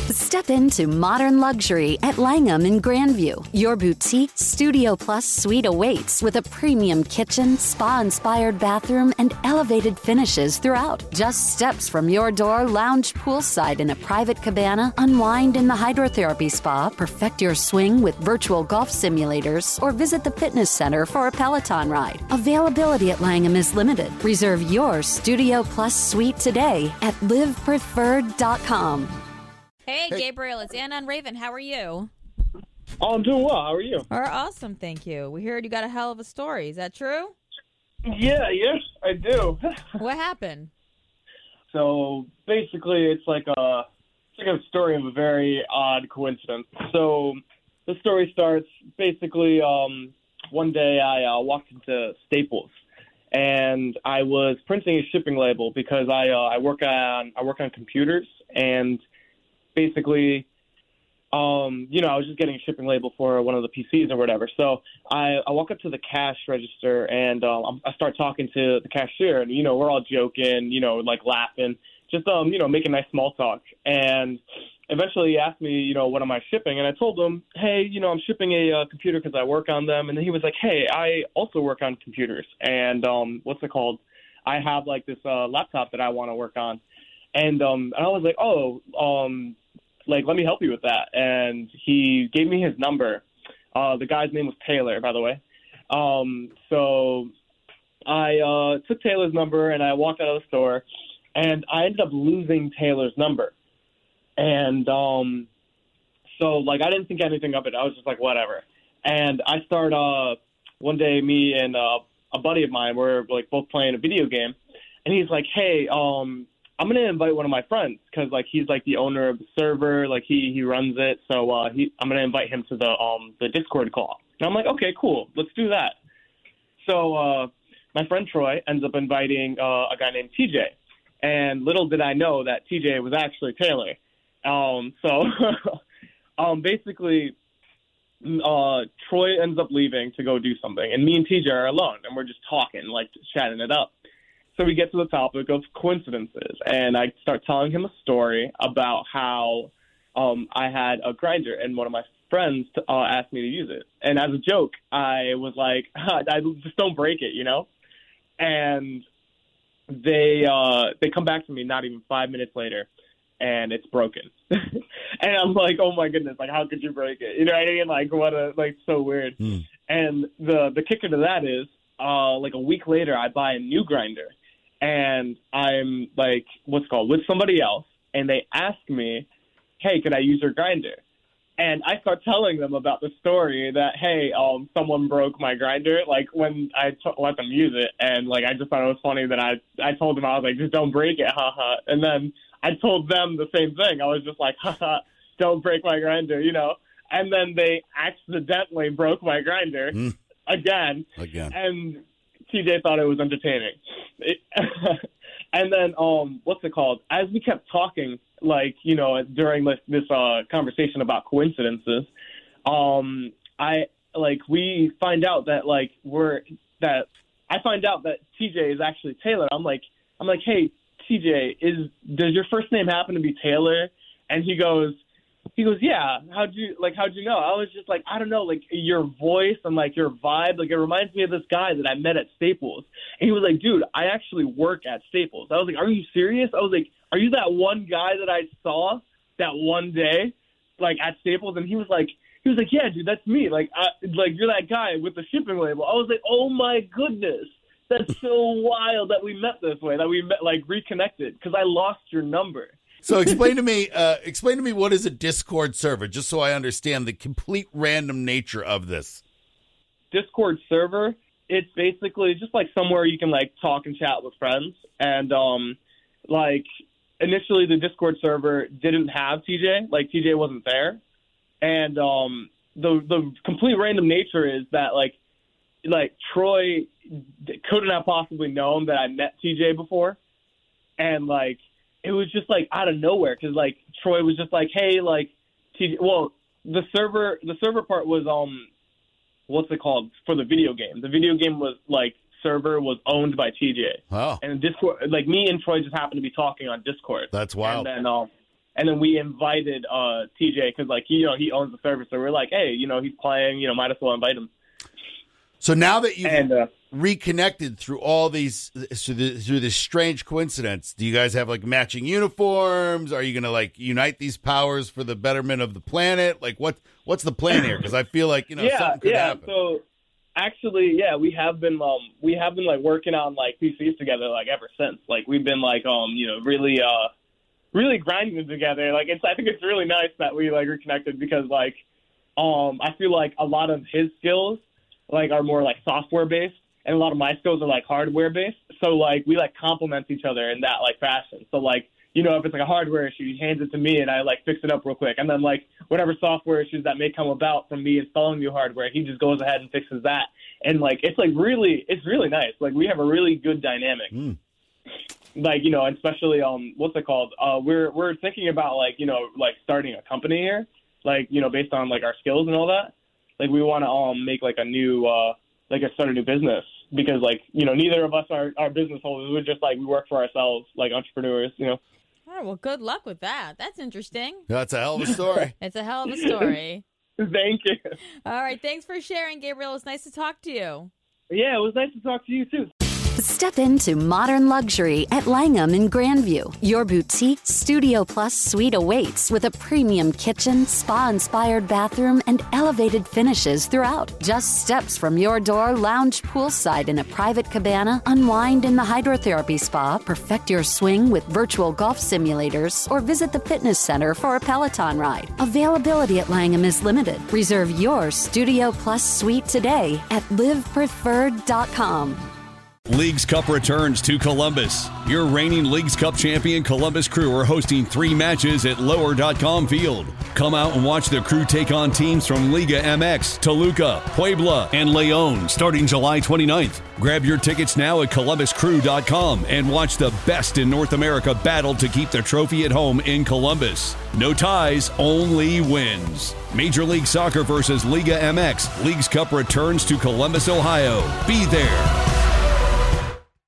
Step into modern luxury at Langham in Grandview. Your boutique Studio Plus suite awaits with a premium kitchen, spa-inspired bathroom, and elevated finishes throughout. Just steps from your door, lounge poolside in a private cabana, unwind in the hydrotherapy spa, perfect your swing with virtual golf simulators, or visit the fitness center for a Peloton ride. Availability at Langham is limited. Reserve your Studio Plus suite today at livepreferred.com. Hey, Gabriel, it's Anna and Raven. How are you? Oh, I'm doing well. How are you? We're awesome, thank you. We heard you got a hell of a story. Is that true? Yeah, yes, I do. What happened? So basically, it's like a story of a very odd coincidence. So the story starts basically one day I walked into Staples and I was printing a shipping label because I work on computers, and basically, I was just getting a shipping label for one of the PCs or whatever. So I walk up to the cash register and I start talking to the cashier, and we're all joking, like laughing, just making nice small talk. And eventually he asked me, what am I shipping? And I told him, hey, I'm shipping a computer because I work on them. And then he was like, hey, I also work on computers. And I have like this laptop that I want to work on. And I was like, let me help you with that. And he gave me his number. The guy's name was Taylor, by the way. So I took Taylor's number and I walked out of the store, and I ended up losing Taylor's number. And so I didn't think anything of it. I was just like, whatever. And I start one day, me and a buddy of mine, we're like both playing a video game, and he's like, hey, I'm going to invite one of my friends because, he's, the owner of the server. He runs it. So I'm going to invite him to the Discord call. And I'm like, okay, cool. Let's do that. So my friend Troy ends up inviting a guy named TJ. And little did I know that TJ was actually Taylor. Basically, Troy ends up leaving to go do something. And me and TJ are alone. And we're just talking, chatting it up. So we get to the topic of coincidences, and I start telling him a story about how I had a grinder, and one of my friends asked me to use it. And as a joke, I was like, I just don't break it, And they come back to me not even 5 minutes later, and it's broken. And I'm like, oh my goodness, how could you break it? You know what I mean? So weird. And the kicker to that is, a week later, I buy a new grinder. And I'm with somebody else, and they ask me, hey, could I use your grinder? And I start telling them about the story that, hey, someone broke my grinder, when I let them use it. And, I just thought it was funny that I told them, I was like, just don't break it, haha. And then I told them the same thing. I was just like, haha, don't break my grinder, And then they accidentally broke my grinder again. And TJ thought it was entertaining. And then, as we kept talking, during this conversation about coincidences, we find out that I find out that TJ is actually Taylor. I'm like, hey, TJ, does your first name happen to be Taylor? And he goes, yeah. How'd you know? I was just like, I don't know, your voice and your vibe, it reminds me of this guy that I met at Staples. And he was like, dude, I actually work at Staples. I was like, are you serious? I was like, are you that one guy that I saw that one day, at Staples? And he was like, yeah, dude, that's me. You're that guy with the shipping label. I was like, oh my goodness. That's so wild that we met this way, that we met, reconnected, because I lost your number. So explain to me what is a Discord server, just so I understand the complete random nature of this. Discord server, it's basically just somewhere you can talk and chat with friends. And initially the Discord server didn't have TJ, TJ wasn't there. And the complete random nature is that Troy couldn't have possibly known that I met TJ before. And it was just out of nowhere, because Troy was just hey, TJ. Well, the server part was for the video game. The video game was server was owned by TJ. Wow. And Discord, me and Troy just happened to be talking on Discord. That's wild. And then And then we invited TJ because, like, he owns the server. So we're like, hey, he's playing, might as well invite him. So now that you've reconnected through all these, through this strange coincidence, do you guys have, like, matching uniforms? Are you going to, like, unite these powers for the betterment of the planet? Like, what's the plan here? Because I feel like, something could happen. So actually, we have been like working on like PCs together like ever since. Like we've been like really grinding together. Like I think it's really nice that we like reconnected because like I feel like a lot of his skills like are more like software based and a lot of my skills are like hardware based. So like we like complement each other in that like fashion. So like if it's like a hardware issue, he hands it to me and I like fix it up real quick. And then like whatever software issues that may come about from me installing new hardware, he just goes ahead and fixes that. And like it's really nice. Like we have a really good dynamic. Like, especially what's it called? We're thinking about like, like starting a company here, like, based on like our skills and all that. Like we want to make like a new start a new business because like, neither of us are business holders. We're just like we work for ourselves, like entrepreneurs, All right, well, good luck with that. That's interesting. That's a hell of a story. It's a hell of a story. Thank you. All right, thanks for sharing, Gabriel. It's nice to talk to you. Yeah, it was nice to talk to you, too. Step into modern luxury at Langham in Grandview. Your boutique Studio Plus suite awaits with a premium kitchen, spa-inspired bathroom, and elevated finishes throughout. Just steps from your door, lounge poolside in a private cabana, unwind in the hydrotherapy spa, perfect your swing with virtual golf simulators, or visit the fitness center for a Peloton ride. Availability at Langham is limited. Reserve your Studio Plus suite today at livepreferred.com. Leagues Cup returns to Columbus. Your reigning Leagues Cup champion Columbus Crew are hosting 3 matches at Lower.com Field. Come out and watch the Crew take on teams from Liga MX, Toluca, Puebla, and León starting July 29th. Grab your tickets now at ColumbusCrew.com and watch the best in North America battle to keep the trophy at home in Columbus. No ties, only wins. Major League Soccer versus Liga MX. Leagues Cup returns to Columbus, Ohio. Be there.